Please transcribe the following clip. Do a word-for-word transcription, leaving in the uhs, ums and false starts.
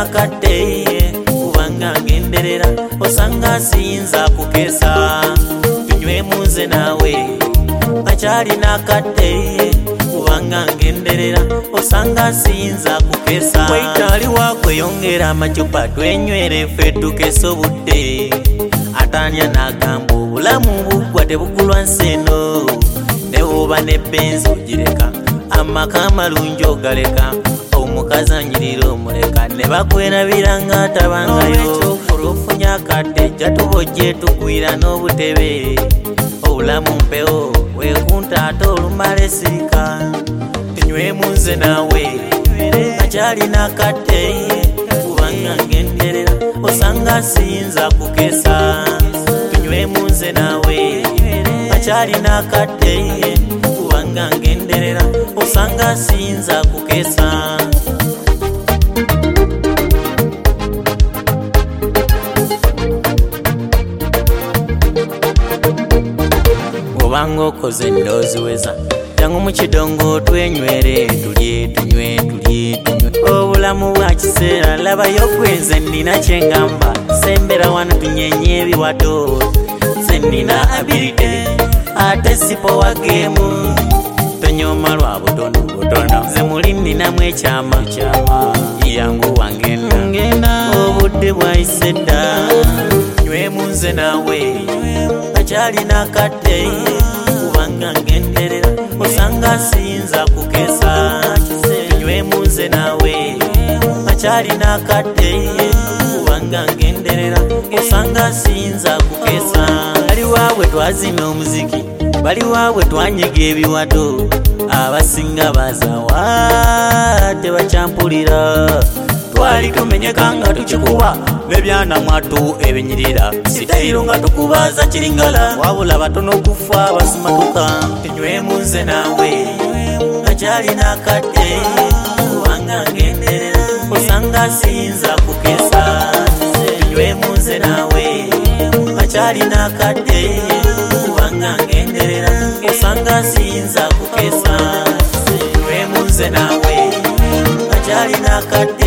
nakadde kubanga ngenderera osanga siyinza kukesa tunywe munze nawe akyali nakadde kubanga ngenderera osanga siyinza kukesa waitali wakweyongera amacupa twenywere ffe tukesa obudde atanya nagamba obulamu bugwa tebugulwa nseno newoba ne benzi ogireka amaka amalungi ogaleka omukazi anyirira omuleka ne bakwerabira nga tabangayo ofunya akadde jja tubojje tugwira n'obutebe obulamu mpewo wekunta ate olumala esirika tunywe munze nawe akyali nakadde kubanga ngenderera osanga siyinza kukesa tunywe munze nawe akyali nakadde kubanga ngenderera osanga siyinza kukesa obanga okoze endoozi weza jangu mu kidongo twenywere tulye tunywe tulye tunywe obulamu bwa kiseera labayo gwenze nnina kyengamba sembera wano tunyenye ebiwato nze nnina abilite ate sipo wa geemu tonyoma lwa butono butono nze muli nninamu ekyama yangu wangenda obudde bwayise dda nywe munze nawe akyali nakadde kubanga ngenderera osanga siyinza kukesa tunywe munze nawe akyali nakadde kubanga ngenderera osanga siyinza kukesa bali waabwe twazina omuziki bali waabwe twanyiga ebiwato abasinga bazawa tebakyampulira twali tumenyeka nga tukikuba nebyana mwatu ebinyirira sitayiro nga tukubaza kiringala wabula batono okufa basimatuka tunywe munze nawe akyali nakadde kubanga ngenderera osanga siyinza kukesa tunywe munze nawe akyali nakadde kubanga ngenderera osanga siyinza kukesa tunywe munze nawe akyali nakadde